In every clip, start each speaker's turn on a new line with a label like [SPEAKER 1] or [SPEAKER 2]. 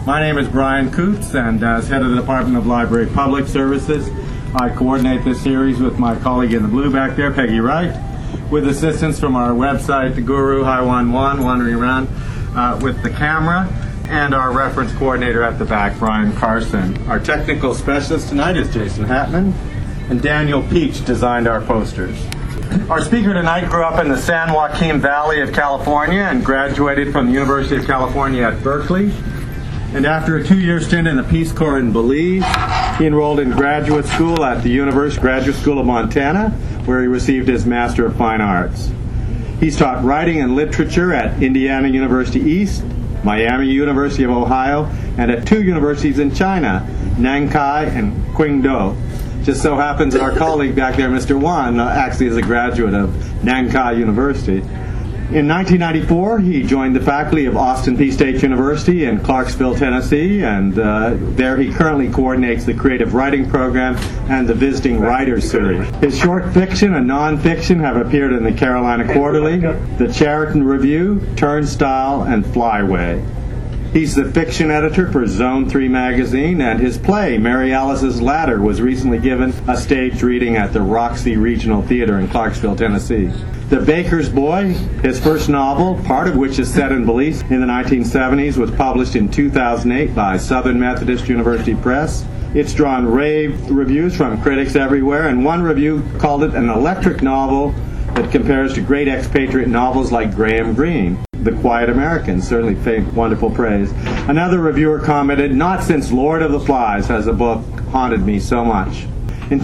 [SPEAKER 1] My name is Brian Coots, and as head of the Department of Library Public Services, I coordinate this series with my colleague in the blue back there, Peggy Wright, with assistance from our website, The Guru, Hi11, Wandering Around with the camera, and our reference coordinator at the back, Brian Carson. Our technical specialist tonight is Jason Hatman, and Daniel Peach designed our posters. Our speaker tonight grew up in the San Joaquin Valley of California and graduated from the University of California at Berkeley. And after a 2-year stint in the Peace Corps in Belize, he enrolled in graduate school at the University Graduate School of Montana, where he received his Master of Fine Arts. He's taught writing and literature at Indiana University East, Miami University of Ohio, and at 2 universities in China, Nankai and Qingdao. Just so happens our colleague back there, Mr. Wan, actually is a graduate of Nankai University. In 1994, he joined the faculty of Austin Peay State University in Clarksville, Tennessee, and there he currently coordinates the creative writing program and the Visiting Writers Series. His short fiction and nonfiction have appeared in the Carolina Quarterly, the Chariton Review, Turnstile, and Flyway. He's the fiction editor for Zone 3 magazine, and his play, Mary Alice's Ladder, was recently given a staged reading at the Roxy Regional Theater in Clarksville, Tennessee. The Baker's Boy, his first novel, part of which is set in Belize in the 1970s, was published in 2008 by Southern Methodist University Press. It's drawn rave reviews from critics everywhere, and one review called it an electric novel that compares to great expatriate novels like Graham Greene. The Quiet American, certainly wonderful praise. Another reviewer commented, "Not since Lord of the Flies has a book haunted me so much." In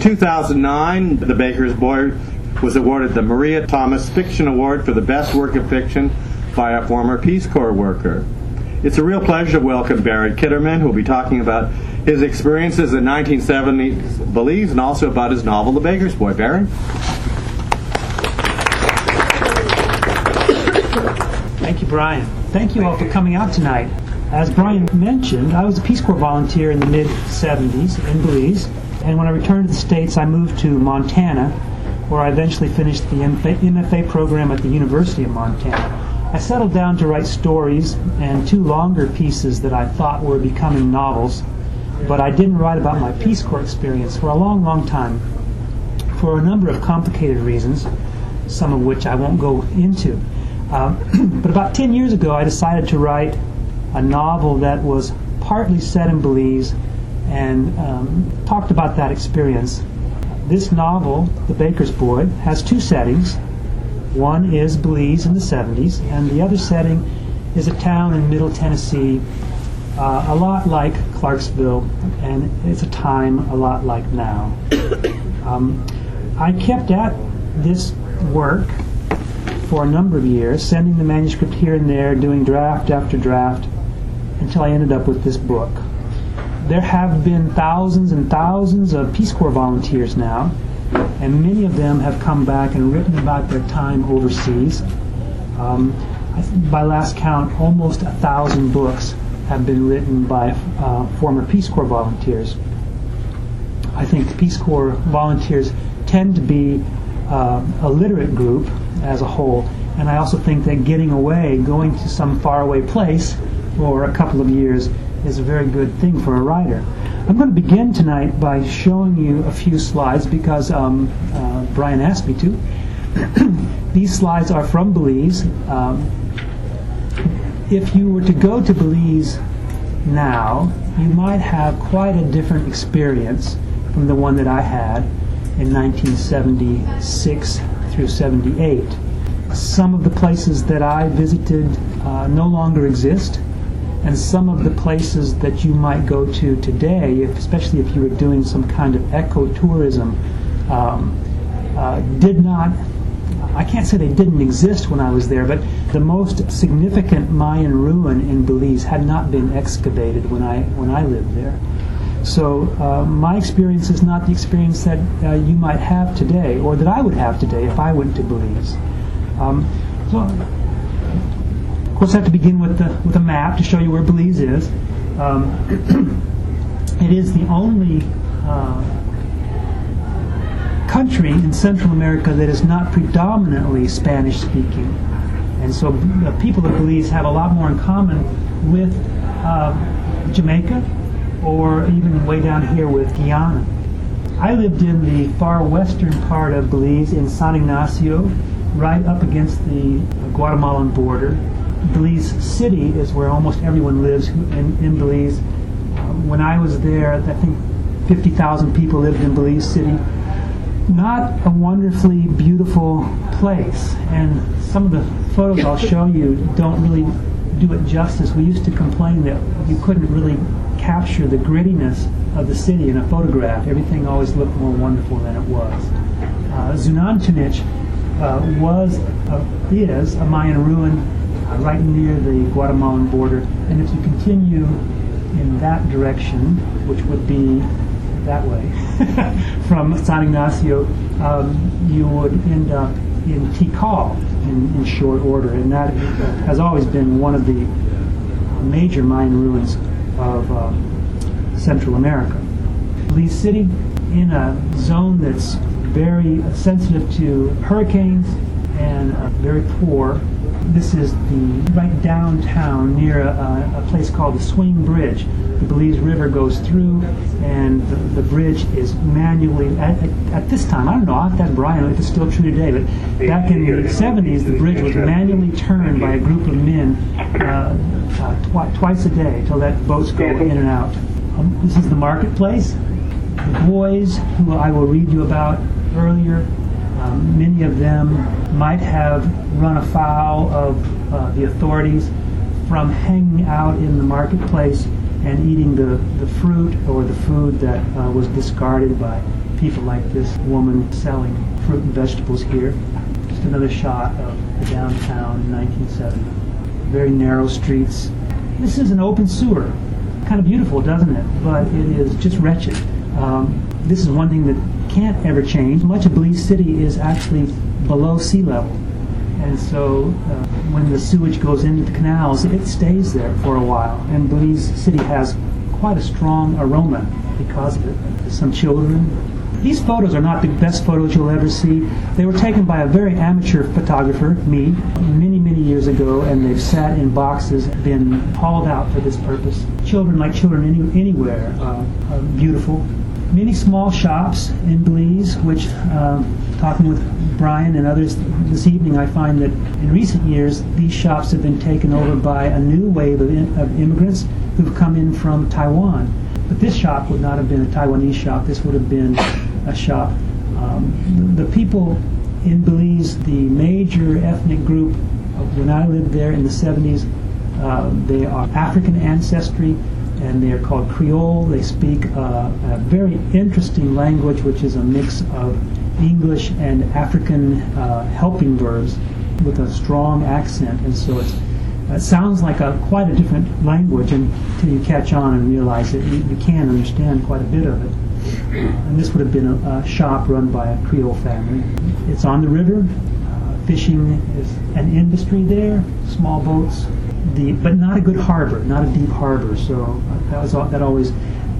[SPEAKER 1] 2009, The Baker's Boy was awarded the Maria Thomas Fiction Award for the best work of fiction by a former Peace Corps worker. It's a real pleasure to welcome Barry Kitterman, who will be talking about his experiences in 1970s Belize and also about his novel, The Baker's Boy. Barry?
[SPEAKER 2] Thank you, Brian. Thank you all for coming out tonight. As Brian mentioned, I was a Peace Corps volunteer in the mid-70s in Belize, and when I returned to the States, I moved to Montana, where I eventually finished the MFA program at the University of Montana. I settled down to write stories and 2 longer pieces that I thought were becoming novels, but I didn't write about my Peace Corps experience for a long, long time, for a number of complicated reasons, some of which I won't go into. But about 10 years ago, I decided to write a novel that was partly set in Belize and talked about that experience. This novel, The Baker's Boy, has 2 settings. One is Belize in the 70s, and the other setting is a town in Middle Tennessee, a lot like Clarksville, and it's a time a lot like now. I kept at this work for a number of years, sending the manuscript here and there, doing draft after draft, until I ended up with this book. There have been thousands and thousands of Peace Corps volunteers now, and many of them have come back and written about their time overseas. By last count, almost 1,000 books have been written by former Peace Corps volunteers. I think the Peace Corps volunteers tend to be a literate group as a whole, and I also think that getting away, going to some faraway place for a couple of years is a very good thing for a writer. I'm going to begin tonight by showing you a few slides because Brian asked me to. These slides are from Belize. If you were to go to Belize now, you might have quite a different experience from the one that I had in 1976 through 78. Some of the places that I visited no longer exist, and some of the places that you might go to today, especially if you were doing some kind of ecotourism, did not, I can't say they didn't exist when I was there, but the most significant Mayan ruin in Belize had not been excavated when I lived there. So my experience is not the experience that you might have today, or that I would have today if I went to Belize. Of course, I have to begin with a map to show you where Belize is. It is the only country in Central America that is not predominantly Spanish-speaking. And so the people of Belize have a lot more in common with Jamaica, or even way down here with Guyana. I lived in the far western part of Belize in San Ignacio, right up against the Guatemalan border. Belize City is where almost everyone lives in Belize. When I was there, I think 50,000 people lived in Belize City. Not a wonderfully beautiful place, and some of the photos I'll show you don't really do it justice. We used to complain that you couldn't really capture the grittiness of the city in a photograph. Everything always looked more wonderful than it was. Zunantunich is a Mayan ruin right near the Guatemalan border, and if you continue in that direction, which would be that way, from San Ignacio, you would end up in Tikal in short order, and that has always been one of the major Mayan ruins of Central America. Belize City, in a zone that's very sensitive to hurricanes and very poor. This is right downtown near a place called the Swing Bridge. The Belize River goes through, and the bridge is manually, at this time, I don't know, I'll have to ask Brian if it's still true today, but back in the 70s, the bridge was manually turned by a group of men twice a day to let boats go in and out. This is the marketplace. The boys, who I will read you about earlier, many of them might have run afoul of the authorities from hanging out in the marketplace and eating the fruit or the food that was discarded by people like this woman selling fruit and vegetables here. Just another shot of the downtown in 1970. Very narrow streets. This is an open sewer. Kind of beautiful, doesn't it? But it is just wretched. This is one thing that can't ever change. Much of Belize City is actually below sea level. And so when the sewage goes into the canals, it stays there for a while. And Belize City has quite a strong aroma because of it. Some children. These photos are not the best photos you'll ever see. They were taken by a very amateur photographer, me, many, many years ago, and they've sat in boxes, been hauled out for this purpose. Children, like children anywhere, are beautiful. Many small shops in Belize, which, talking with Brian and others this evening, I find that in recent years these shops have been taken over by a new wave of immigrants who've come in from Taiwan. But this shop would not have been a Taiwanese shop. This would have been a shop. The people in Belize, the major ethnic group, when I lived there in the 70s, they are African ancestry, and they are called Creole. They speak a very interesting language, which is a mix of English and African helping verbs with a strong accent, and so it sounds like quite a different language until you catch on and realize that you can understand quite a bit of it. And this would have been a shop run by a Creole family. It's on the river. Fishing is an industry there, small boats, but not a good harbor, not a deep harbor. So that always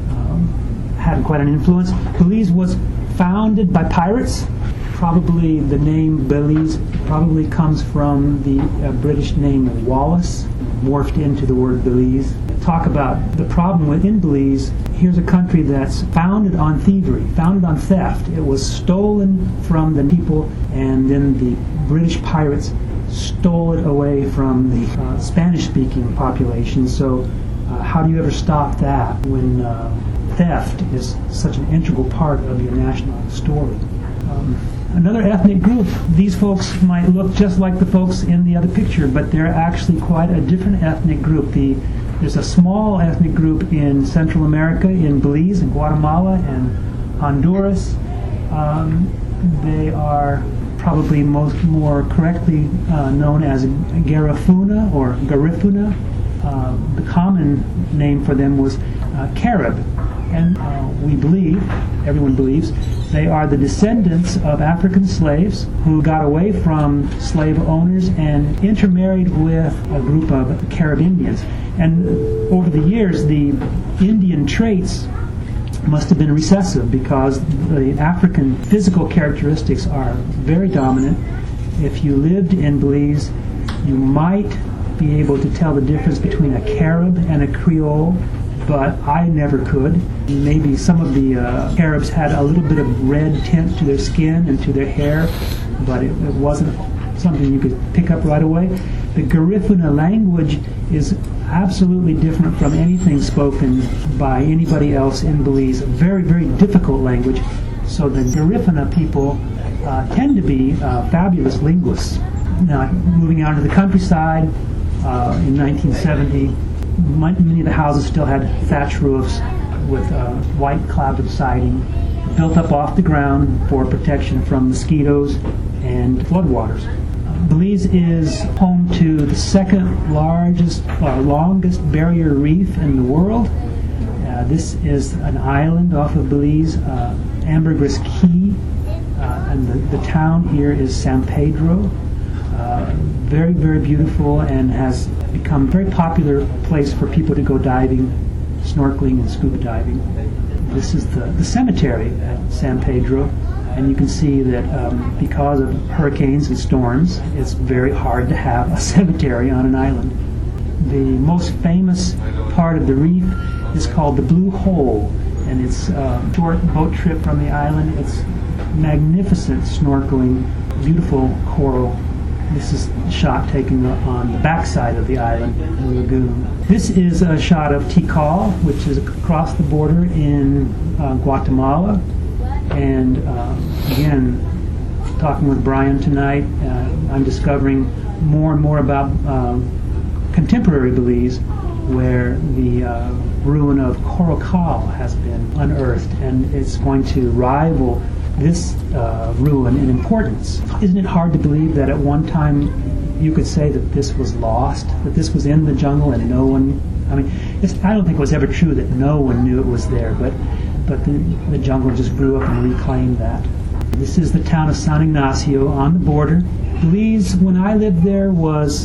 [SPEAKER 2] had quite an influence. Belize was founded by pirates. Probably the name Belize probably comes from the British name Wallace, morphed into the word Belize. Talk about the problem within Belize. Here's a country that's founded on thievery, founded on theft. It was stolen from the people, and then the British pirates stole it away from the Spanish-speaking population. So how do you ever stop that when theft is such an integral part of your national story? Another ethnic group, these folks might look just like the folks in the other picture, but they're actually quite a different ethnic group. There's a small ethnic group in Central America, in Belize and Guatemala and Honduras. They are probably more correctly known as Garifuna or Garifuna. The common name for them was Carib. And we believe, everyone believes, they are the descendants of African slaves who got away from slave owners and intermarried with a group of Carib Indians. And over the years, the Indian traits must have been recessive because the African physical characteristics are very dominant. If you lived in Belize, you might be able to tell the difference between a Carib and a Creole. but I never could. Maybe some of the Arabs had a little bit of red tint to their skin and to their hair, but it wasn't something you could pick up right away. The Garifuna language is absolutely different from anything spoken by anybody else in Belize. A very, very difficult language. So the Garifuna people tend to be fabulous linguists. Now, moving out to the countryside in 1970, many of the houses still had thatch roofs with white clouded siding, built up off the ground for protection from mosquitoes and floodwaters. Belize is home to the second largest, longest barrier reef in the world. This is an island off of Belize, Ambergris Key, and the town here is San Pedro. Very, very beautiful, and has become a very popular place for people to go diving, snorkeling, and scuba diving. This is the cemetery at San Pedro, and you can see that because of hurricanes and storms, it's very hard to have a cemetery on an island. The most famous part of the reef is called the Blue Hole, and it's a short boat trip from the island. It's magnificent snorkeling, beautiful coral. This is a shot taken on the backside of the island, the lagoon. This is a shot of Tikal, which is across the border in Guatemala. And again, talking with Brian tonight, I'm discovering more and more about contemporary Belize, where the ruin of Corocal has been unearthed, and it's going to rival this ruin in importance. Isn't it hard to believe that at one time you could say that this was lost, that this was in the jungle and no one, I don't think it was ever true that no one knew it was there, but the jungle just grew up and reclaimed that. This is the town of San Ignacio on the border. Belize, when I lived there, was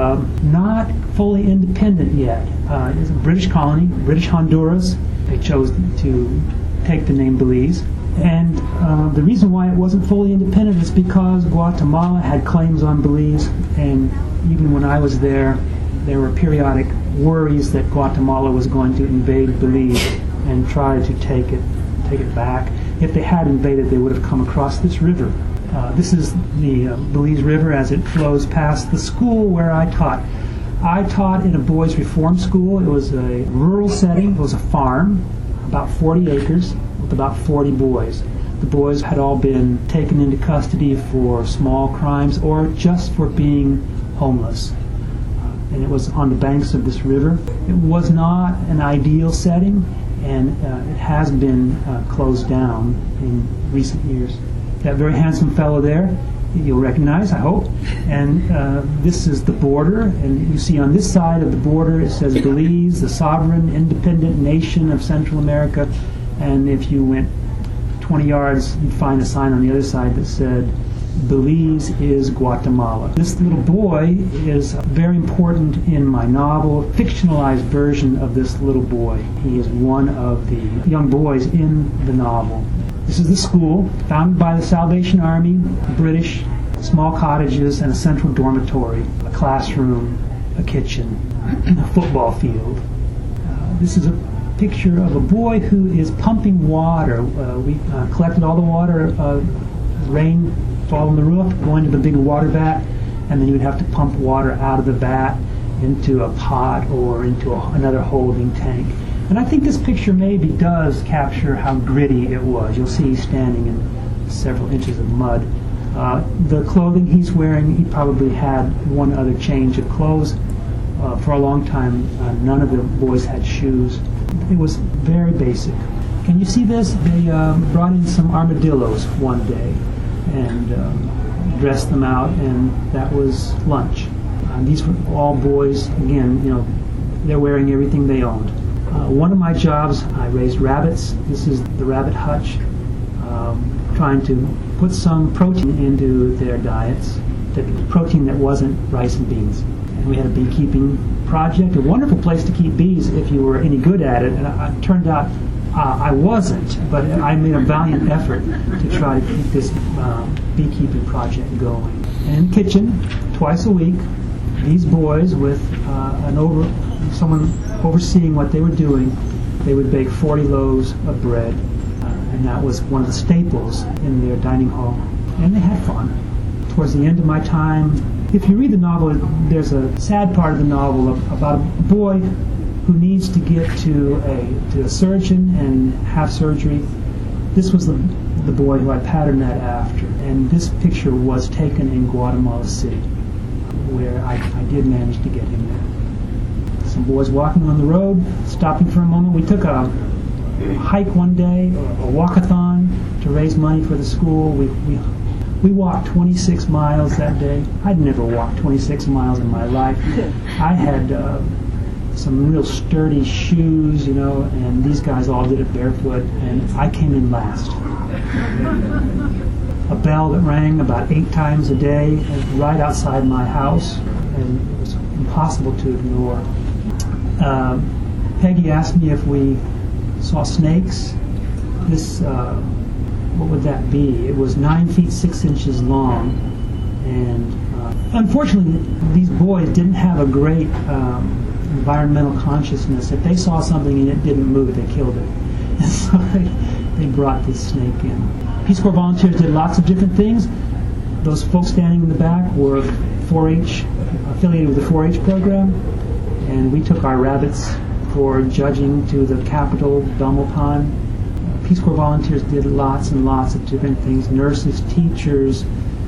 [SPEAKER 2] not fully independent yet. It's a British colony, British Honduras. They chose to take the name Belize. And the reason why it wasn't fully independent is because Guatemala had claims on Belize, and even when I was there were periodic worries that Guatemala was going to invade Belize and try to take it back. If they had invaded, they would have come across this river. This is the Belize River as it flows past the school where I taught. I taught in a boys' reform school. It was a rural setting. It was a farm, about 40 acres, with about 40 boys. The boys had all been taken into custody for small crimes or just for being homeless. And it was on the banks of this river. It was not an ideal setting, and it has been closed down in recent years. That very handsome fellow there, you'll recognize, I hope. And this is the border, and you see on this side of the border it says Belize, the sovereign independent nation of Central America. And if you went 20 yards, you'd find a sign on the other side that said, Belize is Guatemala. This little boy is very important in my novel, a fictionalized version of this little boy. He is one of the young boys in the novel. This is the school, founded by the Salvation Army, British, small cottages, and a central dormitory, a classroom, a kitchen, a football field. This is a picture of a boy who is pumping water. We collected all the water, rain fall on the roof, go into the big water vat, and then you would have to pump water out of the vat into a pot or into another holding tank. And I think this picture maybe does capture how gritty it was. You'll see he's standing in several inches of mud. The clothing he's wearing, he probably had one other change of clothes. For a long time, none of the boys had shoes. It was very basic. Can you see this? They brought in some armadillos one day and dressed them out, and that was lunch. These were all boys, again, they're wearing everything they owned. One of my jobs, I raised rabbits. This is the rabbit hutch, trying to put some protein into their diets, protein that wasn't rice and beans. And we had a beekeeping project, a wonderful place to keep bees if you were any good at it. And it turned out I wasn't, but I made a valiant effort to try to keep this beekeeping project going. And in the kitchen, twice a week, these boys with someone overseeing what they were doing They would bake 40 loaves of bread, and that was one of the staples in their dining hall. And they had fun. Towards the end of my time, if you read the novel, there's a sad part of the novel about a boy who needs to get to a surgeon and have surgery. This was the boy who I patterned that after. And this picture was taken in Guatemala City, where I did manage to get him there. Some boys walking on the road, stopping for a moment. We took a hike one day, a walkathon, to raise money for the school. We walked 26 miles that day. I'd never walked 26 miles in my life. I had some real sturdy shoes, and these guys all did it barefoot, and I came in last. A bell that rang about 8 times a day right outside my house, and it was impossible to ignore. Peggy asked me if we saw snakes. This, what would that be? It was 9 feet 6 inches long, and unfortunately these boys didn't have a great environmental consciousness. If they saw something and it didn't move, they killed it. And so they brought this snake in. Peace Corps volunteers did lots of different things. Those folks standing in the back were 4-H, affiliated with the 4-H program, and we took our rabbits for judging to the Capitol, Belmopan. Peace Corps volunteers did lots and lots of different things. Nurses, teachers,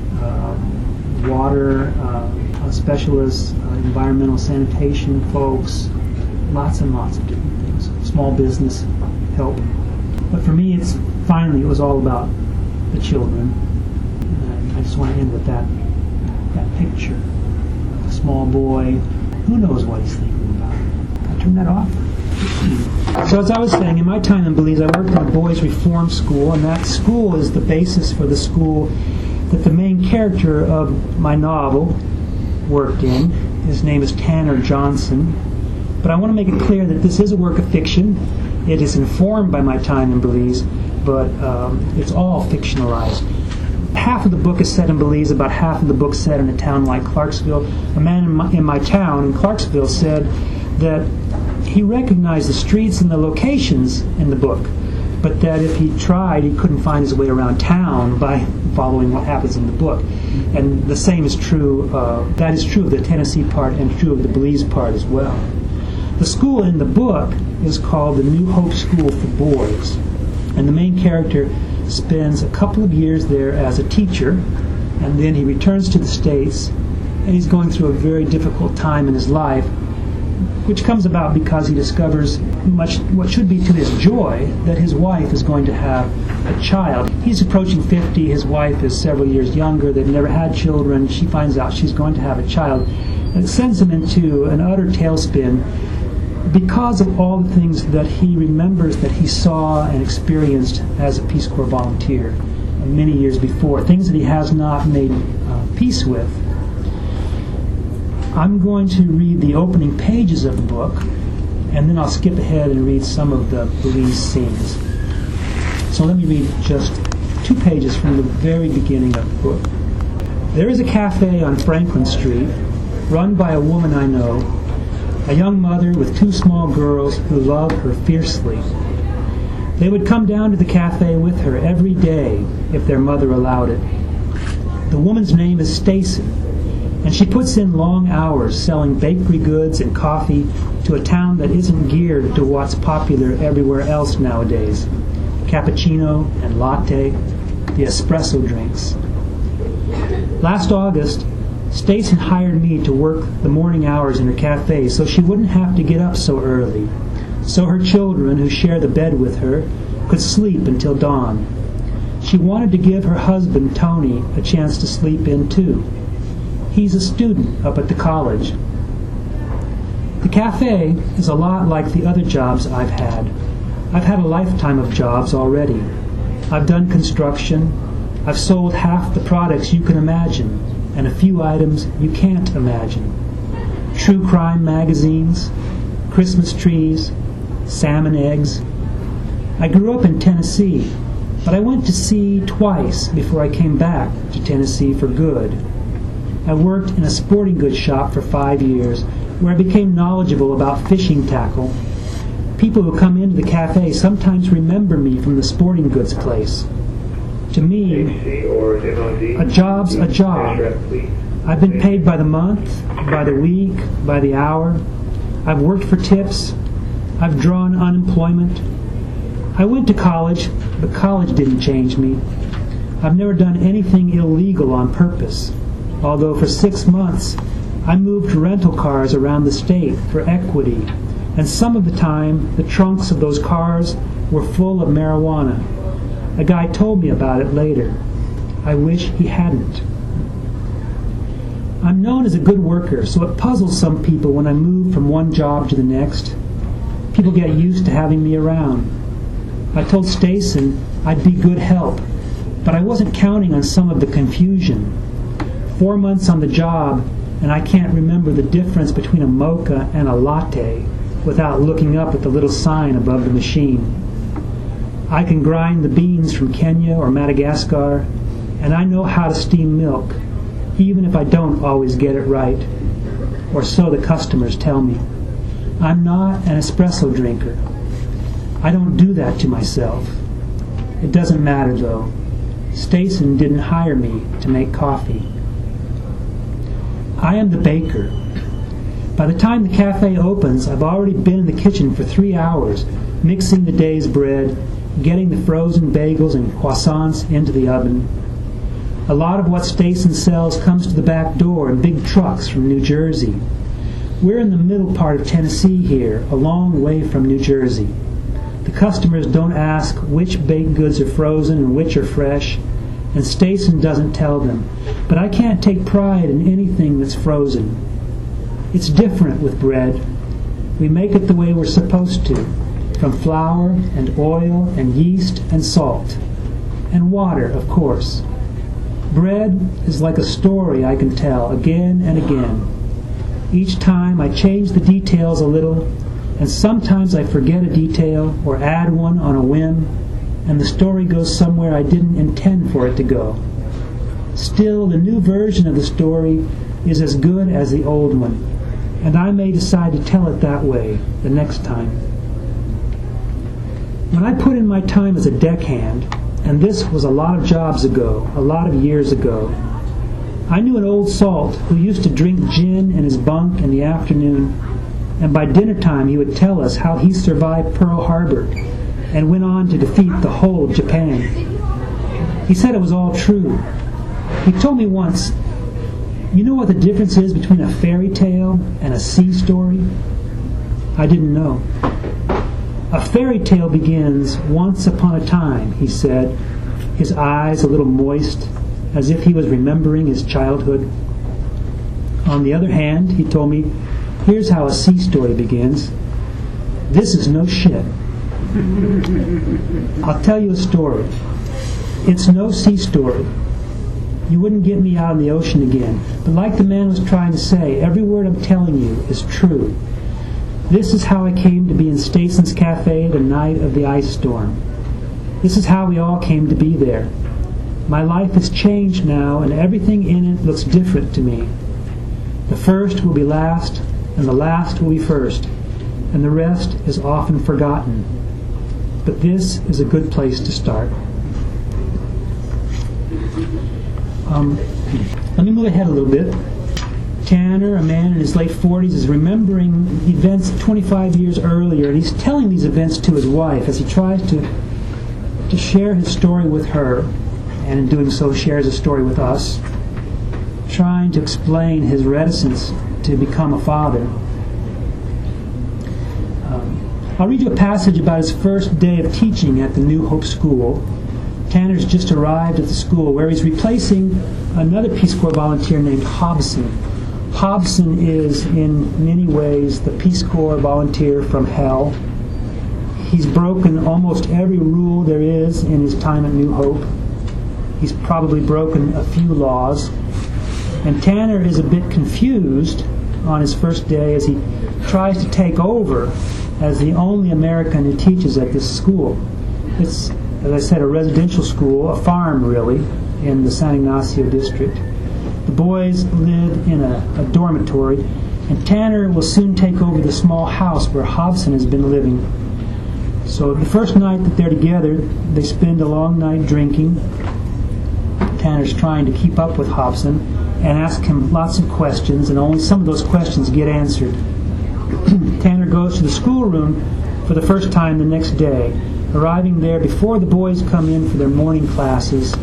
[SPEAKER 2] water specialists, environmental sanitation folks, lots and lots of different things. Small business help. But for me, it was all about the children. And I just want to end with that picture. A small boy, who knows what he's thinking about. I turn that off. So as I was saying, in my time in Belize, I worked in a boys' reform school, and that school is the basis for the school that the main character of my novel worked in. His name is Tanner Johnson. But I want to make it clear that this is a work of fiction. It is informed by my time in Belize, but it's all fictionalized. Half of the book is set in Belize, about half of the book set in a town like Clarksville. A man in my town in Clarksville said that he recognized the streets and the locations in the book, but that if he tried, he couldn't find his way around town by following what happens in the book. And the same is true, that is true of the Tennessee part and true of the Belize part as well. The school in the book is called the New Hope School for Boys, and the main character spends a couple of years there as a teacher, and then he returns to the States, and he's going through a very difficult time in his life, which comes about because he discovers much what should be to his joy that his wife is going to have a child. He's approaching 50, his wife is several years younger, they've never had children, she finds out she's going to have a child, and it sends him into an utter tailspin because of all the things that he remembers that he saw and experienced as a Peace Corps volunteer many years before, things that he has not made peace with. I'm going to read the opening pages of the book, and then I'll skip ahead and read some of the Belize scenes. So let me read just 2 pages from the very beginning of the book. There is a cafe on Franklin Street, run by a woman I know, a young mother with 2 small girls who love her fiercely. They would come down to the cafe with her every day if their mother allowed it. The woman's name is Stacy, and she puts in long hours selling bakery goods and coffee to a town that isn't geared to what's popular everywhere else nowadays: cappuccino and latte, the espresso drinks. Last August, Stacy hired me to work the morning hours in her cafe so she wouldn't have to get up so early, so her children, who share the bed with her, could sleep until dawn. She wanted to give her husband, Tony, a chance to sleep in too. He's a student up at the college. The cafe is a lot like the other jobs I've had. I've had a lifetime of jobs already. I've done construction. I've sold half the products you can imagine, and a few items you can't imagine. True crime magazines, Christmas trees, salmon eggs. I grew up in Tennessee, but I went to sea twice before I came back to Tennessee for good. I worked in a sporting goods shop for 5 years, where I became knowledgeable about fishing tackle. People who come into the cafe sometimes remember me from the sporting goods place. To me, a job's a job. I've been paid by the month, by the week, by the hour. I've worked for tips. I've drawn unemployment. I went to college, but college didn't change me. I've never done anything illegal on purpose, although for 6 months I moved rental cars around the state for equity, and some of the time the trunks of those cars were full of marijuana. A guy told me about it later. I wish he hadn't. I'm known as a good worker, so it puzzles some people when I move from one job to the next. People get used to having me around. I told Stayson I'd be good help, but I wasn't counting on some of the confusion. 4 months on the job, and I can't remember the difference between a mocha and a latte without looking up at the little sign above the machine. I can grind the beans from Kenya or Madagascar, and I know how to steam milk, even if I don't always get it right, or so the customers tell me. I'm not an espresso drinker. I don't do that to myself. It doesn't matter, though. Stayson didn't hire me to make coffee. I am the baker. By the time the cafe opens, I've already been in the kitchen for 3 hours, mixing the day's bread, getting the frozen bagels and croissants into the oven. A lot of what Stayson sells comes to the back door in big trucks from New Jersey. We're in the middle part of Tennessee here, a long way from New Jersey. The customers don't ask which baked goods are frozen and which are fresh, and Stayson doesn't tell them. But I can't take pride in anything that's frozen. It's different with bread. We make it the way we're supposed to, from flour and oil and yeast and salt. And water, of course. Bread is like a story I can tell again and again. Each time I change the details a little, and sometimes I forget a detail or add one on a whim, and the story goes somewhere I didn't intend for it to go. Still, the new version of the story is as good as the old one, and I may decide to tell it that way the next time. When I put in my time as a deckhand, and this was a lot of jobs ago, a lot of years ago, I knew an old salt who used to drink gin in his bunk in the afternoon, and by dinner time he would tell us how he survived Pearl Harbor and went on to defeat the whole of Japan. He said it was all true. He told me once, "You know what the difference is between a fairy tale and a sea story?" I didn't know. "A fairy tale begins once upon a time," he said, his eyes a little moist, as if he was remembering his childhood. "On the other hand," he told me, "here's how a sea story begins. This is no shit. I'll tell you a story. It's no sea story. You wouldn't get me out in the ocean again, but like the man was trying to say, every word I'm telling you is true. This is how I came to be in Stayson's Cafe the night of the ice storm. This is how we all came to be there. My life has changed now, and everything in it looks different to me. The first will be last, and the last will be first, and the rest is often forgotten. But this is a good place to start." Let me move ahead a little bit. Tanner, a man in his late 40s, is remembering events 25 years earlier, and he's telling these events to his wife as he tries to share his story with her, and in doing so shares a story with us, trying to explain his reticence to become a father. I'll read you a passage about his first day of teaching at the New Hope School. Tanner's just arrived at the school where he's replacing another Peace Corps volunteer named Hobson. Hobson is, in many ways, the Peace Corps volunteer from hell. He's broken almost every rule there is in his time at New Hope. He's probably broken a few laws. And Tanner is a bit confused on his first day as he tries to take over as the only American who teaches at this school. It's, as I said, a residential school, a farm really, in the San Ignacio district. The boys live in a dormitory, and Tanner will soon take over the small house where Hobson has been living. So the first night that they're together, they spend a long night drinking. Tanner's trying to keep up with Hobson and ask him lots of questions, and only some of those questions get answered. Tanner goes to the schoolroom for the first time the next day, arriving there before the boys come in for their morning classes.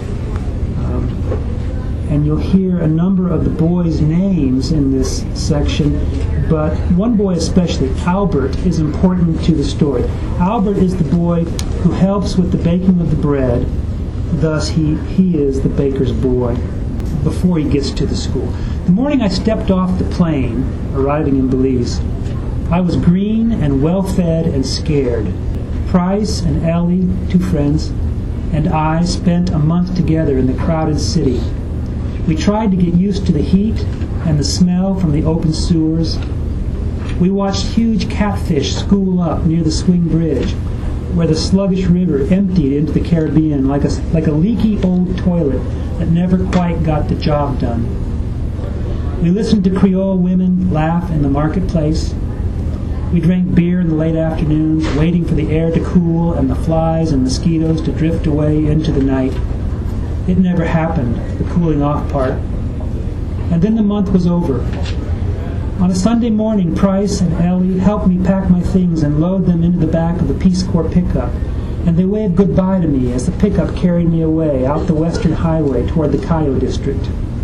[SPEAKER 2] And you'll hear a number of the boys' names in this section, but one boy especially, Albert, is important to the story. Albert is the boy who helps with the baking of the bread. Thus, he is the baker's boy before he gets to the school. The morning I stepped off the plane, arriving in Belize, I was green and well-fed and scared. Price and Ellie, 2 friends, and I spent a month together in the crowded city. We tried to get used to the heat and the smell from the open sewers. We watched huge catfish school up near the swing bridge, where the sluggish river emptied into the Caribbean like a leaky old toilet that never quite got the job done. We listened to Creole women laugh in the marketplace. We drank beer in the late afternoons, waiting for the air to cool and the flies and mosquitoes to drift away into the night. It never happened, the cooling off part. And then the month was over. On a Sunday morning, Price and Ellie helped me pack my things and load them into the back of the Peace Corps pickup, and they waved goodbye to me as the pickup carried me away out the western highway toward the Cayo district.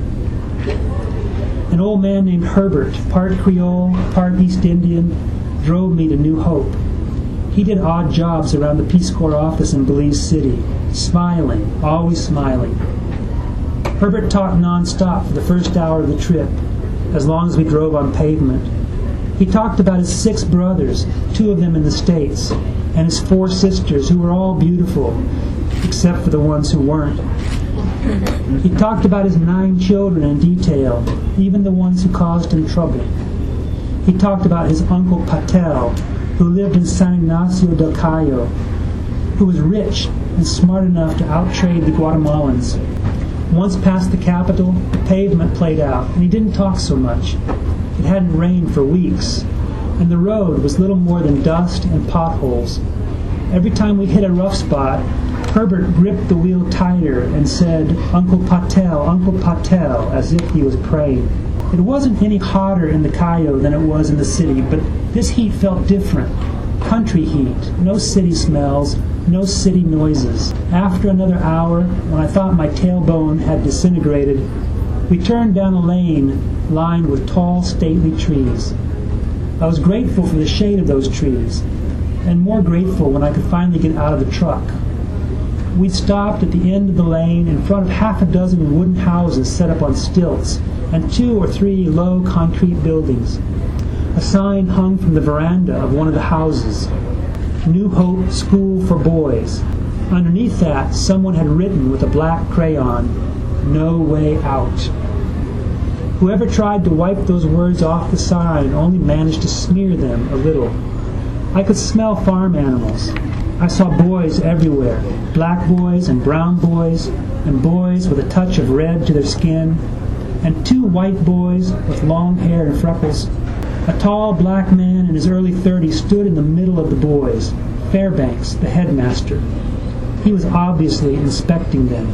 [SPEAKER 2] An old man named Herbert, part Creole, part East Indian, drove me to New Hope. He did odd jobs around the Peace Corps office in Belize City, smiling, always smiling. Herbert talked non-stop for the first hour of the trip, as long as we drove on pavement. He talked about his 6 brothers, 2 of them in the States, and his 4 sisters, who were all beautiful, except for the ones who weren't. He talked about his 9 children in detail, even the ones who caused him trouble. He talked about his Uncle Patel, who lived in San Ignacio del Cayo, who was rich and smart enough to outtrade the Guatemalans. Once past the capital, the pavement played out, and he didn't talk so much. It hadn't rained for weeks, and the road was little more than dust and potholes. Every time we hit a rough spot, Herbert gripped the wheel tighter and said, Uncle Patel, as if he was praying. It wasn't any hotter in the Cayo than it was in the city, but this heat felt different. Country heat, no city smells, no city noises. After another hour, when I thought my tailbone had disintegrated, we turned down a lane lined with tall, stately trees. I was grateful for the shade of those trees, and more grateful when I could finally get out of the truck. We stopped at the end of the lane in front of half a dozen wooden houses set up on stilts, and 2 or 3 low concrete buildings. A sign hung from the veranda of one of the houses, New Hope School for Boys. Underneath that, someone had written with a black crayon, No Way Out. Whoever tried to wipe those words off the sign only managed to smear them a little. I could smell farm animals. I saw boys everywhere, black boys and brown boys, and boys with a touch of red to their skin, and 2 white boys with long hair and freckles. A tall black man in his early 30s stood in the middle of the boys, Fairbanks, the headmaster. He was obviously inspecting them.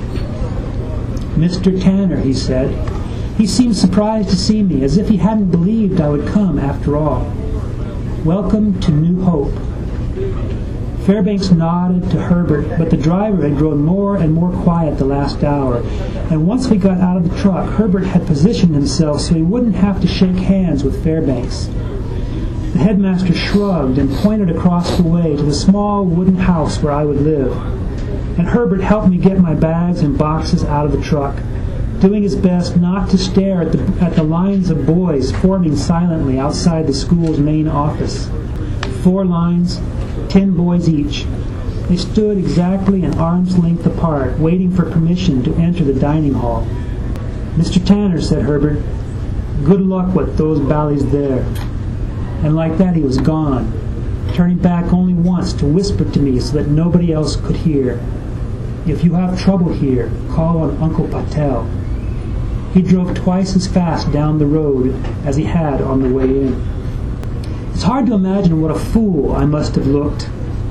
[SPEAKER 2] Mr. Tanner, he said. He seemed surprised to see me, as if he hadn't believed I would come after all. Welcome to New Hope. Fairbanks nodded to Herbert, but the driver had grown more and more quiet the last hour, and once we got out of the truck, Herbert had positioned himself so he wouldn't have to shake hands with Fairbanks. The headmaster shrugged and pointed across the way to the small wooden house where I would live, and Herbert helped me get my bags and boxes out of the truck, doing his best not to stare at the lines of boys forming silently outside the school's main office. 4 lines, 10 boys each. They stood exactly an arm's length apart, waiting for permission to enter the dining hall. Mr. Tanner, said Herbert, good luck with those ballies there. And like that he was gone, turning back only once to whisper to me so that nobody else could hear. If you have trouble here, call on Uncle Patel. He drove twice as fast down the road as he had on the way in. It's hard to imagine what a fool I must have looked,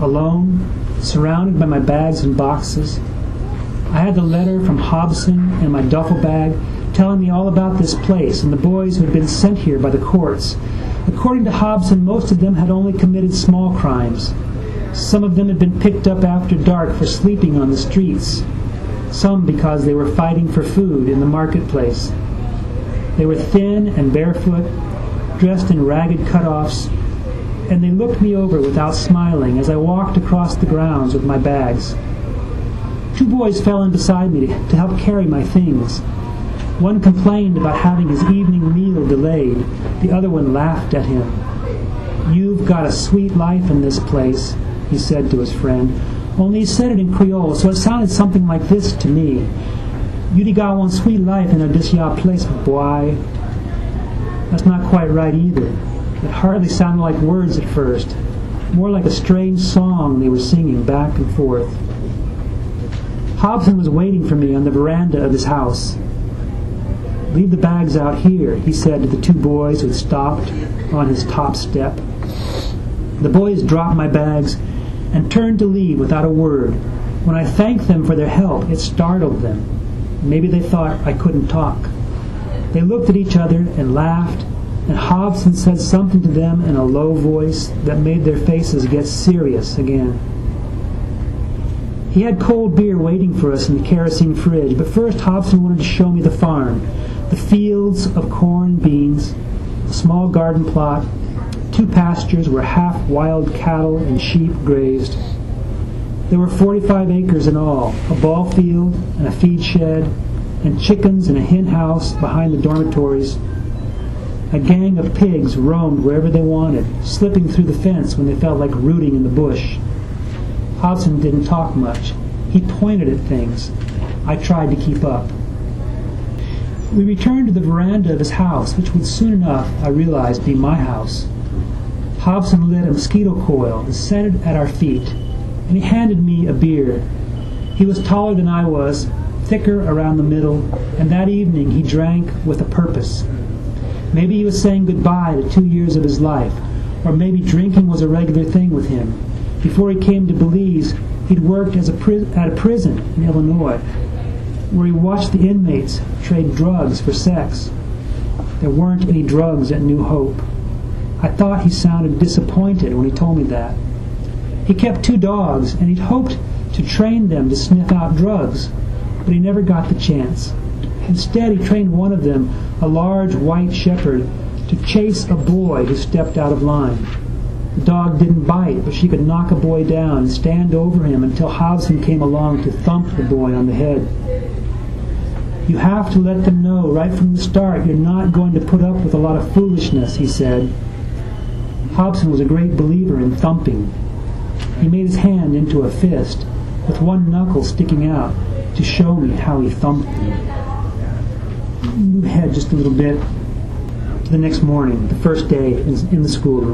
[SPEAKER 2] alone, surrounded by my bags and boxes. I had the letter from Hobson in my duffel bag telling me all about this place and the boys who had been sent here by the courts. According to Hobson, most of them had only committed small crimes. Some of them had been picked up after dark for sleeping on the streets, some because they were fighting for food in the marketplace. They were thin and barefoot, dressed in ragged cutoffs, and they looked me over without smiling as I walked across the grounds with my bags. 2 boys fell in beside me to help carry my things. One complained about having his evening meal delayed. The other one laughed at him. "You've got a sweet life in this place," he said to his friend. Only he said it in Creole, so it sounded something like this to me. "You got one sweet life in this ya place, boy." That's not quite right either. It hardly sounded like words at first, more like a strange song they were singing back and forth. Hobson was waiting for me on the veranda of his house. "Leave the bags out here," he said to the 2 boys who had stopped on his top step. The boys dropped my bags and turned to leave without a word. When I thanked them for their help, it startled them. Maybe they thought I couldn't talk. They looked at each other and laughed, and Hobson said something to them in a low voice that made their faces get serious again. He had cold beer waiting for us in the kerosene fridge, but first Hobson wanted to show me the farm, the fields of corn and beans, a small garden plot, 2 pastures where half wild cattle and sheep grazed. There were 45 acres in all, a ball field and a feed shed, and chickens and a hen house behind the dormitories. A gang of pigs roamed wherever they wanted, slipping through the fence when they felt like rooting in the bush. Hobson didn't talk much. He pointed at things. I tried to keep up. We returned to the veranda of his house, which would soon enough, I realized, be my house. Hobson lit a mosquito coil and set it at our feet, and he handed me a beer. He was taller than I was, thicker around the middle, and that evening he drank with a purpose. Maybe he was saying goodbye to 2 years of his life, or maybe drinking was a regular thing with him. Before he came to Belize, he'd worked at a prison in Illinois, where he watched the inmates trade drugs for sex. There weren't any drugs at New Hope. I thought he sounded disappointed when he told me that. He kept 2 dogs, and he'd hoped to train them to sniff out drugs, but he never got the chance. Instead, he trained one of them, a large white shepherd, to chase a boy who stepped out of line. The dog didn't bite, but she could knock a boy down and stand over him until Hobson came along to thump the boy on the head. "You have to let them know right from the start you're not going to put up with a lot of foolishness," he said. Hobson was a great believer in thumping. He made his hand into a fist, with one knuckle sticking out, to show me how he thumped them. Move ahead just a little bit to the next morning, the first day in the schoolroom.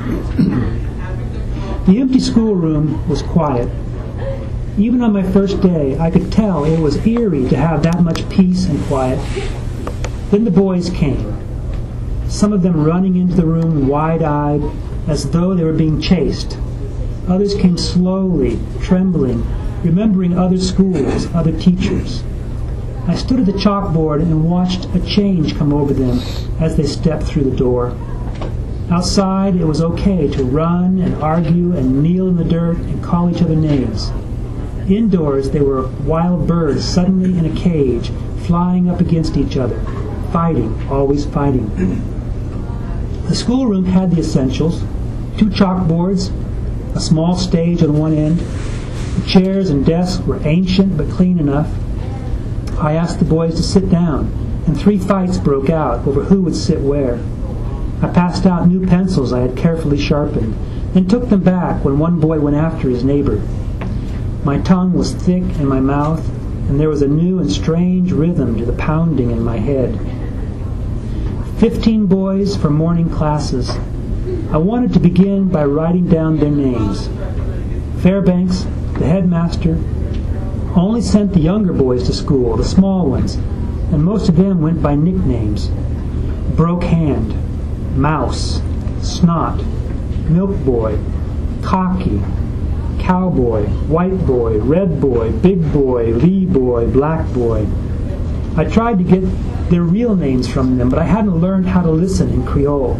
[SPEAKER 2] The empty schoolroom was quiet. Even on my first day, I could tell it was eerie to have that much peace and quiet. Then the boys came, some of them running into the room wide-eyed, as though they were being chased. Others came slowly, trembling, remembering other schools, other teachers. I stood at the chalkboard and watched a change come over them as they stepped through the door. Outside, it was okay to run and argue and kneel in the dirt and call each other names. Indoors, they were wild birds suddenly in a cage, flying up against each other, fighting, always fighting. The schoolroom had the essentials: 2 chalkboards, a small stage on one end. The chairs and desks were ancient but clean enough. I asked the boys to sit down, and 3 fights broke out over who would sit where. I passed out new pencils I had carefully sharpened, then took them back when one boy went after his neighbor. My tongue was thick in my mouth, and there was a new and strange rhythm to the pounding in my head. 15 boys for morning classes. I wanted to begin by writing down their names. Fairbanks, the headmaster, only sent the younger boys to school, the small ones, and most of them went by nicknames. Broke Hand, Mouse, Snot, Milk Boy, Cocky, cowboy, white boy, red boy, big boy, Lee boy, black boy. I tried to get their real names from them, but I hadn't learned how to listen in Creole.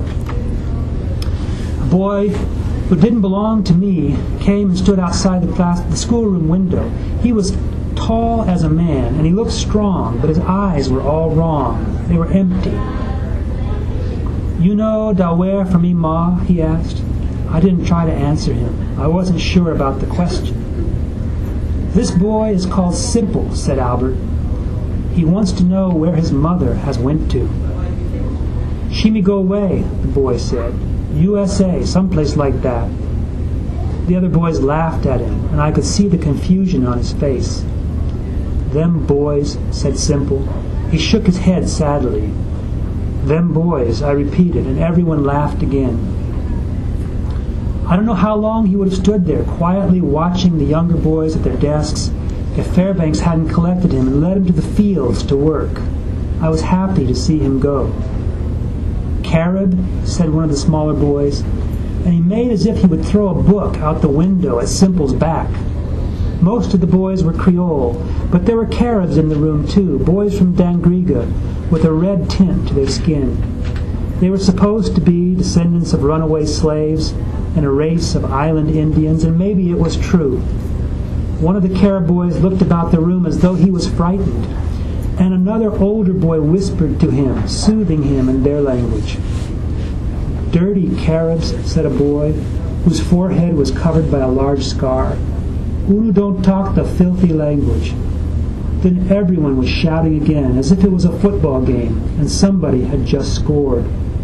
[SPEAKER 2] A boy who didn't belong to me came and stood outside the schoolroom window. He was tall as a man, and he looked strong, but his eyes were all wrong. They were empty. "You know Dawer from me, Ma?" he asked. I didn't try to answer him. I wasn't sure about the question. "This boy is called Simple," said Albert. "He wants to know where his mother has went to." "She may go away," the boy said. "USA, someplace like that." The other boys laughed at him, and I could see the confusion on his face. "Them boys," said Simple. He shook his head sadly. "Them boys," I repeated, and everyone laughed again. I don't know how long he would have stood there, quietly watching the younger boys at their desks, if Fairbanks hadn't collected him and led him to the fields to work. I was happy to see him go. "Carib," said one of the smaller boys, and he made as if he would throw a book out the window at Simple's back. Most of the boys were Creole, but there were Caribs in the room too, boys from Dangriga with a red tint to their skin. They were supposed to be descendants of runaway slaves and a race of island Indians, and maybe it was true. One of the Carib boys looked about the room as though he was frightened, and another older boy whispered to him, soothing him in their language. "Dirty Caribs," said a boy, whose forehead was covered by a large scar. "Unu don't talk the filthy language." Then everyone was shouting again, as if it was a football game, and somebody had just scored.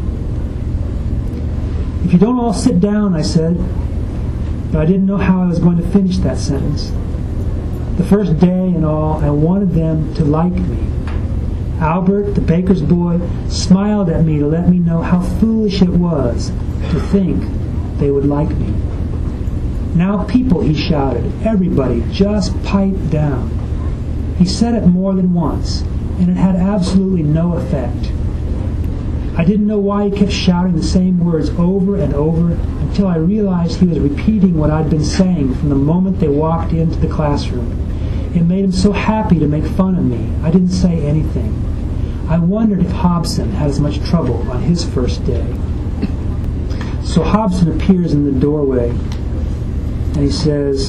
[SPEAKER 2] "If you don't all sit down," I said, but I didn't know how I was going to finish that sentence. The first day and all, I wanted them to like me. Albert, the baker's boy, smiled at me to let me know how foolish it was to think they would like me. "Now, people," he shouted, "everybody just pipe down." He said it more than once, and it had absolutely no effect. I didn't know why he kept shouting the same words over and over until I realized he was repeating what I'd been saying from the moment they walked into the classroom. It made him so happy to make fun of me. I didn't say anything. I wondered if Hobson had as much trouble on his first day. So Hobson appears in the doorway, and he says,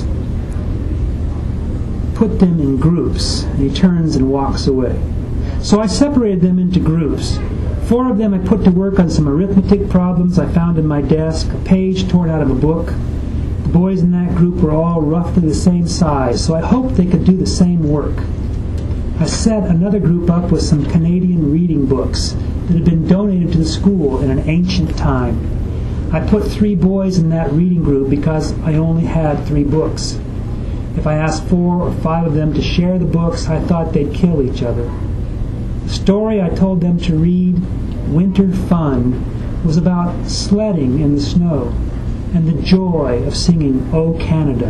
[SPEAKER 2] "Put them in groups," and he turns and walks away. So I separated them into groups. 4 of them I put to work on some arithmetic problems I found in my desk, a page torn out of a book. The boys in that group were all roughly the same size, so I hoped they could do the same work. I set another group up with some Canadian reading books that had been donated to the school in an ancient time. I put 3 boys in that reading group because I only had 3 books. If I asked 4 or 5 of them to share the books, I thought they'd kill each other. The story I told them to read, Winter Fun, was about sledding in the snow and the joy of singing "O Canada."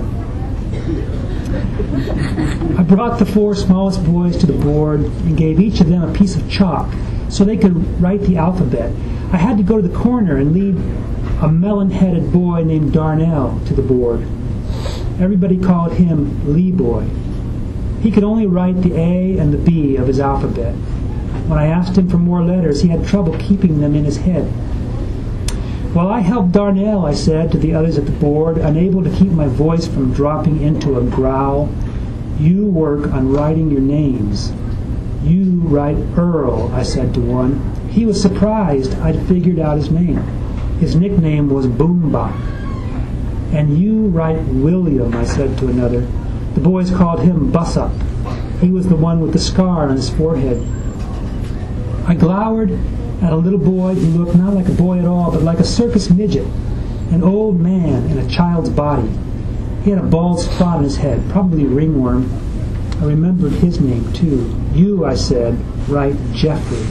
[SPEAKER 2] I brought the 4 smallest boys to the board and gave each of them a piece of chalk so they could write the alphabet. I had to go to the corner and lead a melon-headed boy named Darnell to the board. Everybody called him Lee Boy. He could only write the A and the B of his alphabet. When I asked him for more letters, he had trouble keeping them in his head. "While I help Darnell," I said to the others at the board, unable to keep my voice from dropping into a growl, "you work on writing your names." "You write Earl," I said to one. He was surprised I'd figured out his name. His nickname was Boombah. "And you write William," I said to another. The boys called him Bussup. He was the one with the scar on his forehead. I glowered at a little boy who looked not like a boy at all, but like a circus midget, an old man in a child's body. He had a bald spot on his head, probably ringworm. I remembered his name, too. "You," I said, "write Jeffrey."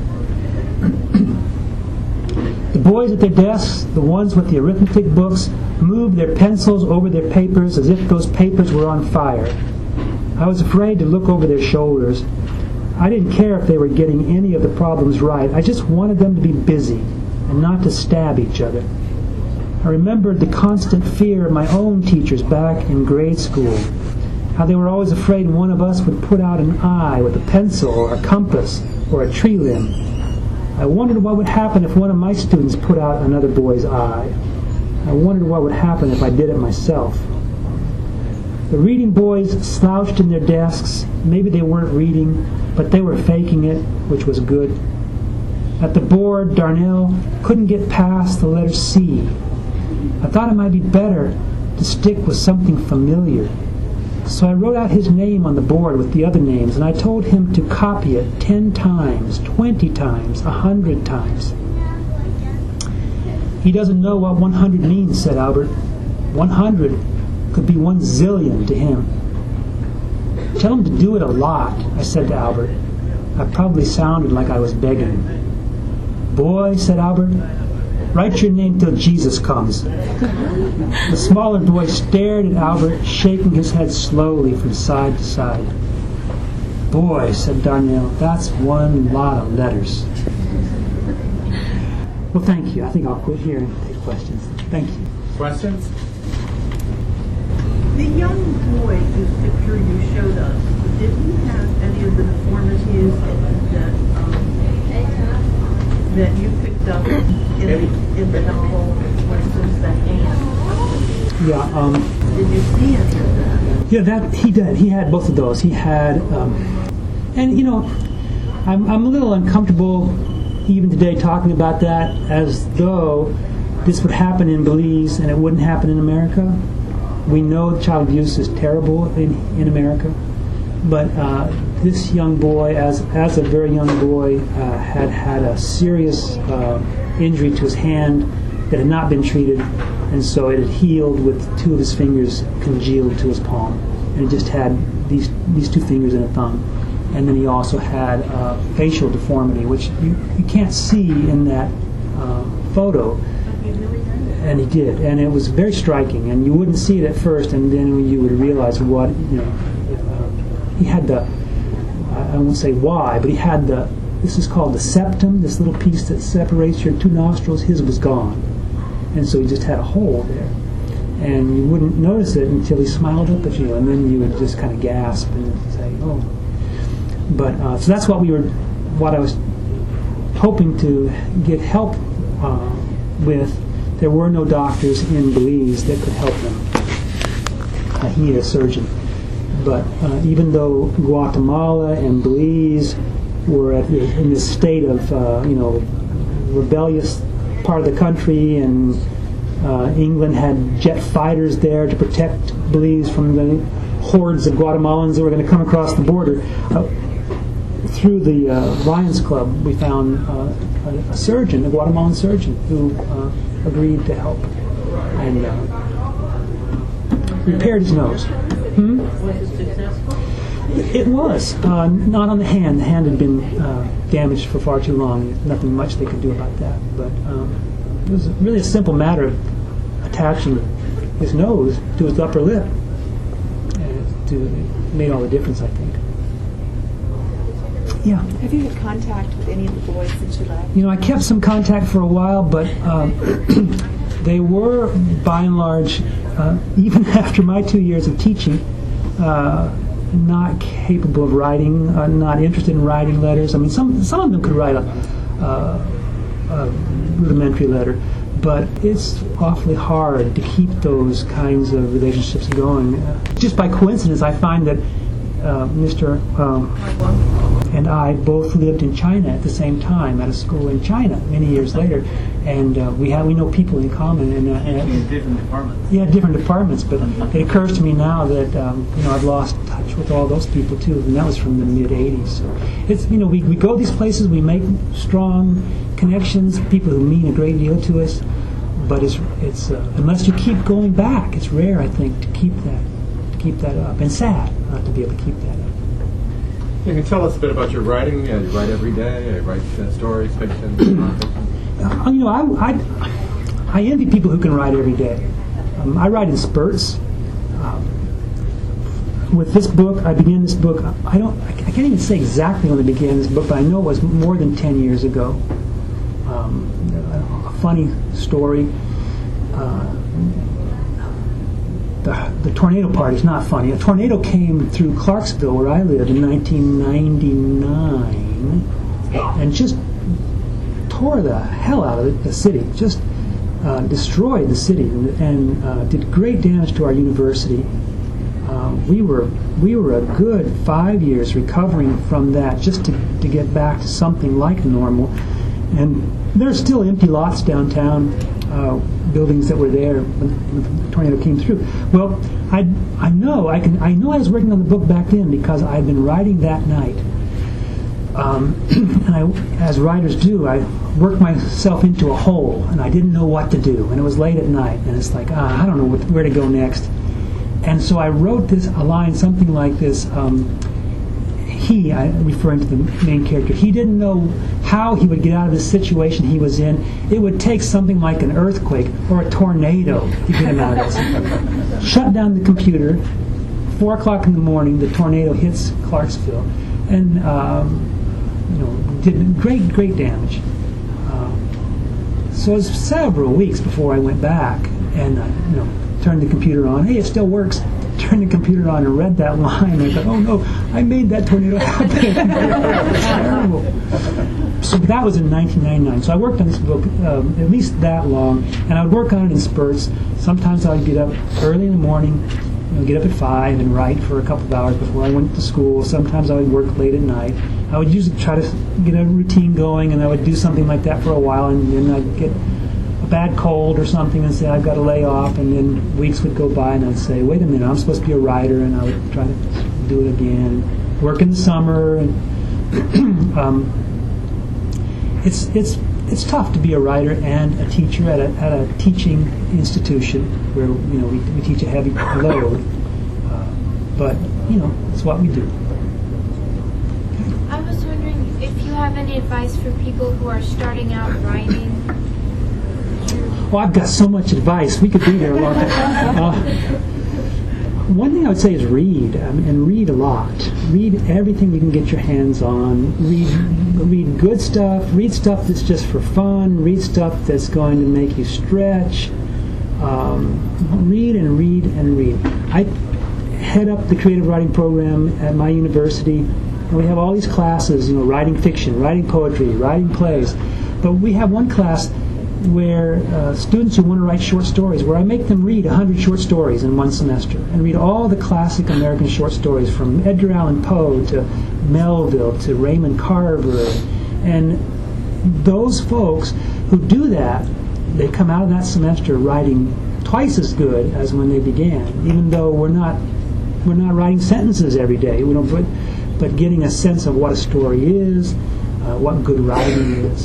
[SPEAKER 2] The boys at their desks, the ones with the arithmetic books, moved their pencils over their papers as if those papers were on fire. I was afraid to look over their shoulders. I didn't care if they were getting any of the problems right. I just wanted them to be busy and not to stab each other. I remembered the constant fear of my own teachers back in grade school, how they were always afraid one of us would put out an eye with a pencil or a compass or a tree limb. I wondered what would happen if one of my students put out another boy's eye. I wondered what would happen if I did it myself. The reading boys slouched in their desks. Maybe they weren't reading, but they were faking it, which was good. At the board, Darnell couldn't get past the letter C. I thought it might be better to stick with something familiar. So I wrote out his name on the board with the other names, and I told him to copy it 10 times, 20 times, 100 times. He doesn't know what 100 means, said Albert. 100 could be 1 zillion to him. Tell him to do it a lot, I said to Albert. I probably sounded like I was begging. Boy, said Albert, write your name till Jesus comes. The smaller boy stared at Albert, shaking his head slowly from side to side. Boy, said Darnell, that's one lot of letters. Well, thank you. I think I'll quit here and take questions. Thank you.
[SPEAKER 1] Questions?
[SPEAKER 3] The young boy whose picture you showed us, did he have any of the deformities that you picked up in the novel, for instance, the hand?
[SPEAKER 2] Yeah.
[SPEAKER 3] Did you see any of that?
[SPEAKER 2] Yeah, that he did. He had both of those. He had, and you know, I'm a little uncomfortable even today talking about that, as though this would happen in Belize and it wouldn't happen in America. We know child abuse is terrible in America, but this young boy, as a very young boy, had a serious injury to his hand that had not been treated, and so it had healed with 2 of his fingers congealed to his palm, and he just had these 2 fingers and a thumb. And then he also had facial deformity, which you can't see in that photo. And he did, and it was very striking. And you wouldn't see it at first, and then you would realize what he had the. I won't say why, but he had the. This is called the septum. This little piece that separates your 2 nostrils. His was gone, and so he just had a hole there. And you wouldn't notice it until he smiled up at you, and then you would just kind of gasp and say, "Oh." But so that's what I was hoping to get help with. There were no doctors in Belize that could help him. He needed a surgeon. But even though Guatemala and Belize were in this state of rebellious part of the country, and England had jet fighters there to protect Belize from the hordes of Guatemalans that were going to come across the border. Through the Lions Club, we found a surgeon, a Guatemalan surgeon, who agreed to help and repaired his nose.
[SPEAKER 3] Was it successful?
[SPEAKER 2] It was. Not on the hand. The hand had been damaged for far too long. Nothing much they could do about that. But it was really a simple matter of attaching his nose to his upper lip. And it made all the difference, I think. Yeah.
[SPEAKER 4] Have you had contact with any of the boys since you left?
[SPEAKER 2] I kept some contact for a while, but they were, by and large, even after my 2 years of teaching, not capable of writing, not interested in writing letters. I mean, some of them could write a rudimentary letter, but it's awfully hard to keep those kinds of relationships going. Just by coincidence, I find that Mr. And I both lived in China at the same time, at a school in China many years later, and we know people in common. And
[SPEAKER 1] In different departments.
[SPEAKER 2] Yeah, different departments. But it occurs to me now that I've lost touch with all those people too, and that was from the mid '80s. So it's we go these places, we make strong connections, people who mean a great deal to us. But it's unless you keep going back, it's rare, I think, to keep that up, and sad not to be able to keep that up.
[SPEAKER 1] You can tell us a bit about your writing. You write every day. You write stories, fiction, nonfiction.
[SPEAKER 2] I envy people who can write every day. I write in spurts. With this book, I began this book. I can't even say exactly when I began this book, but I know it was more than 10 years ago. A funny story. the tornado part is not funny. A tornado came through Clarksville, where I lived, in 1999, and just tore the hell out of the city. Just destroyed the city and did great damage to our university. We were a good 5 years recovering from that, just to get back to something like normal. And there's still empty lots downtown, buildings that were there when the tornado came through. Well, I know I was working on the book back then because I'd been writing that night. And as writers do, I worked myself into a hole, and I didn't know what to do. And it was late at night, and it's like, I don't know where to go next. And so I wrote a line, something like this. Referring to the main character, he didn't know how he would get out of the situation he was in. It would take something like an earthquake or a tornado to get him out of this. Shut down the computer. 4 o'clock in the morning, the tornado hits Clarksville, and did great damage. So it was several weeks before I went back and turned the computer on. Hey, it still works. Turned the computer on and read that line. And I thought, oh no, I made that tornado happen. It's terrible. So that was in 1999. So I worked on this book at least that long, and I would work on it in spurts. Sometimes I would get up early in the morning, get up at 5 and write for a couple of hours before I went to school. Sometimes I would work late at night. I would usually try to get a routine going, and I would do something like that for a while, and then I'd get a bad cold or something and say, I've got to lay off, and then weeks would go by, and I'd say, wait a minute, I'm supposed to be a writer, and I would try to do it again. Work in the summer, and it's tough to be a writer and a teacher at a teaching institution where we teach a heavy load, but it's what we do.
[SPEAKER 5] I was wondering if you have any advice for people who are starting out writing.
[SPEAKER 2] Well, I've got so much advice. We could be there a long time. One thing I would say is read, and read a lot. Read everything you can get your hands on. Read good stuff. Read stuff that's just for fun. Read stuff that's going to make you stretch. Read and read and read. I head up the creative writing program at my university, and we have all these classes, writing fiction, writing poetry, writing plays. But we have one class where students who want to write short stories, where I make them read 100 short stories in one semester, and read all the classic American short stories from Edgar Allan Poe to Melville to Raymond Carver. And those folks who do that, they come out of that semester writing twice as good as when they began, even though we're not writing sentences every day. But getting a sense of what a story is, what good writing is.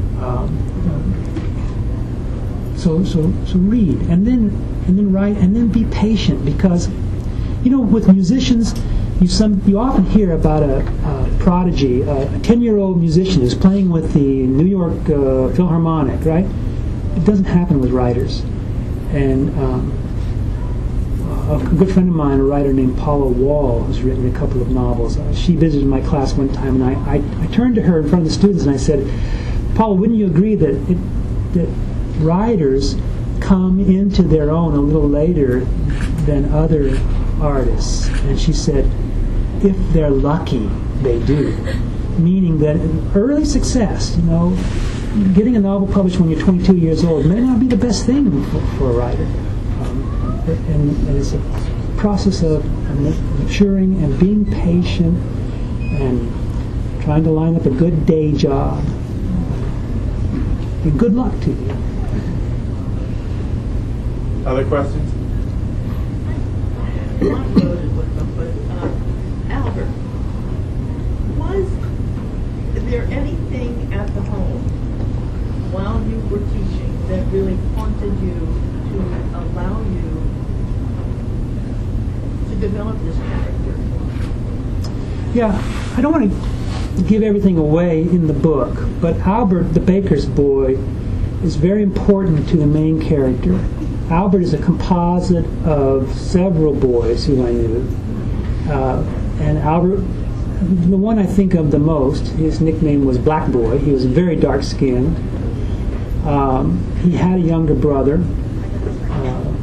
[SPEAKER 2] So read, and then write, and then be patient, because with musicians, you often hear about a prodigy, a 10-year-old musician who's playing with the New York Philharmonic, right? It doesn't happen with writers. And a good friend of mine, a writer named Paula Wall, who's written a couple of novels, she visited my class one time, and I turned to her in front of the students and I said, Paula, wouldn't you agree that writers come into their own a little later than other artists? And she said, if they're lucky, they do. Meaning that early success, getting a novel published when you're 22 years old may not be the best thing for a writer. And it's a process of maturing and being patient and trying to line up a good day job. And good luck to you.
[SPEAKER 1] Other questions?
[SPEAKER 3] Albert, was there anything at the home while you were teaching that really prompted you to allow you to develop this character?
[SPEAKER 2] Yeah, I don't want to give everything away in the book, but Albert, the baker's boy, is very important to the main character. Albert is a composite of several boys who I knew. And Albert, the one I think of the most, his nickname was Black Boy. He was very dark-skinned. He had a younger brother,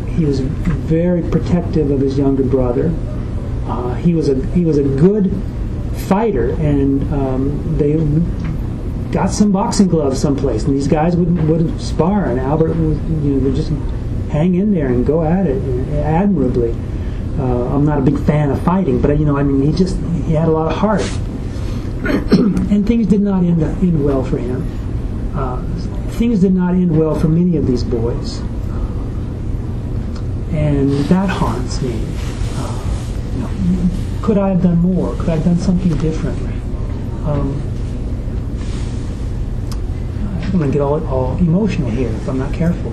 [SPEAKER 2] he was very protective of his younger brother. He was a good fighter, and they got some boxing gloves someplace, and these guys would spar, and Albert would just hang in there and go at it admirably. I'm not a big fan of fighting, but he had a lot of heart, and things did not end well for him. Things did not end well for many of these boys, and that haunts me. Could I have done more? Could I have done something differently? I'm going to get all emotional here if I'm not careful.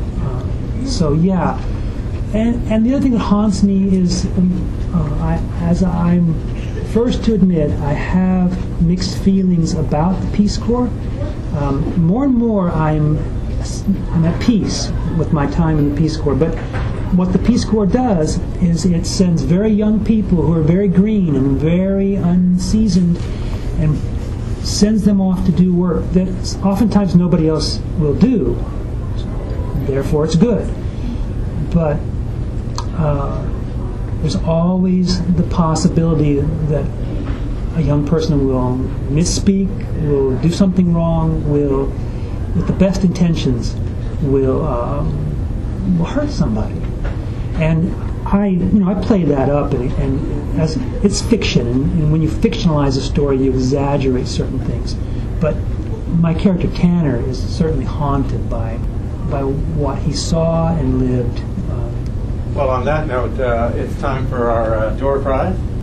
[SPEAKER 2] And the other thing that haunts me is, as I'm first to admit, I have mixed feelings about the Peace Corps. More and more, I'm at peace with my time in the Peace Corps. But what the Peace Corps does is it sends very young people who are very green and very unseasoned, and sends them off to do work that oftentimes nobody else will do. Therefore, it's good. But there's always the possibility that a young person will misspeak, will do something wrong, will, with the best intentions, will hurt somebody. And I play that up, and as it's fiction, and when you fictionalize a story, you exaggerate certain things. But my character Tanner is certainly haunted by what he saw and lived.
[SPEAKER 1] Well, on that note, it's time for our door prize.